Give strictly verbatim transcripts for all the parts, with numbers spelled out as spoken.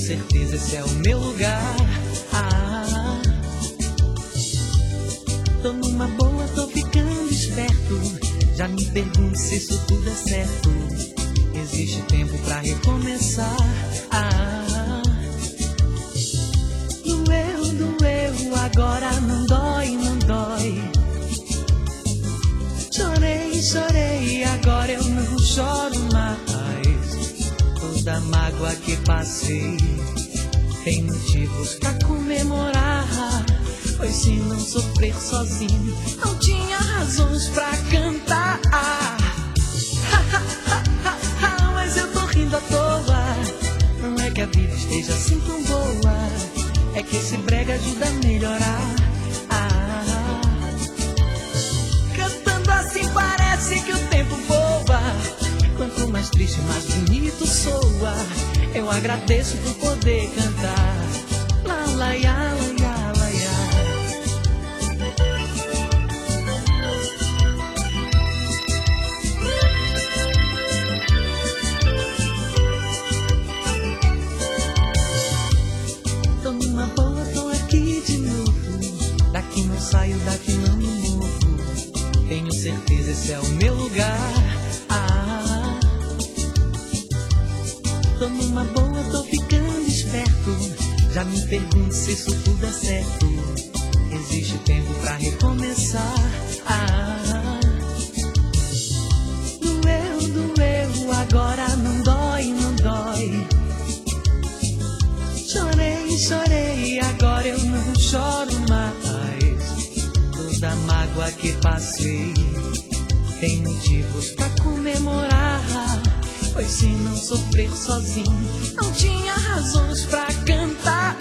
certeza esse é o meu lugar. Ah, tô numa boa, tô ficando esperto. Já me pergunto se isso tudo é certo. Existe tempo pra recomeçar. Ah, doeu, doeu, agora não dói, não dói. Chorei, chorei, agora eu não choro mais. Toda mágoa que passei tem motivos pra comemorar. Pois se não sofrer sozinho, não tinha razões pra cantar. Mas eu tô rindo à toa. Não é que a vida esteja assim tão boa, é que esse brega ajuda a melhorar. Ah, cantando assim parece que o tempo voa. Quanto mais triste, mais bonito soa. Eu agradeço por poder cantar. Lá, lá, ya, lá, ya, lá, ya. Tô numa boa, tô aqui de novo. Daqui não saio, daqui não me movo. Tenho certeza esse é o meu lugar. Ah, tô numa boa, tô ficando esperto. Já me pergunto se isso tudo é certo. Existe tempo pra recomeçar. Ah, doeu, doeu, agora não dói, não dói. Chorei, chorei, agora eu não choro mais. Toda mágoa que passei tem motivos pra comemorar. Pois se não sofrer sozinho, não tinha razões pra cantar.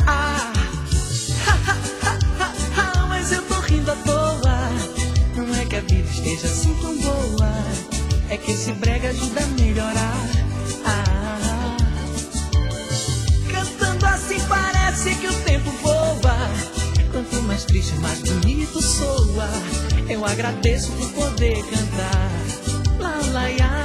Mas eu tô rindo à toa. Não é que a vida esteja assim tão boa, é que esse brega ajuda a melhorar. Ah, cantando assim parece que o tempo voa. Quanto mais triste, mais bonito soa. Eu agradeço por poder cantar. Lá, lá, ya.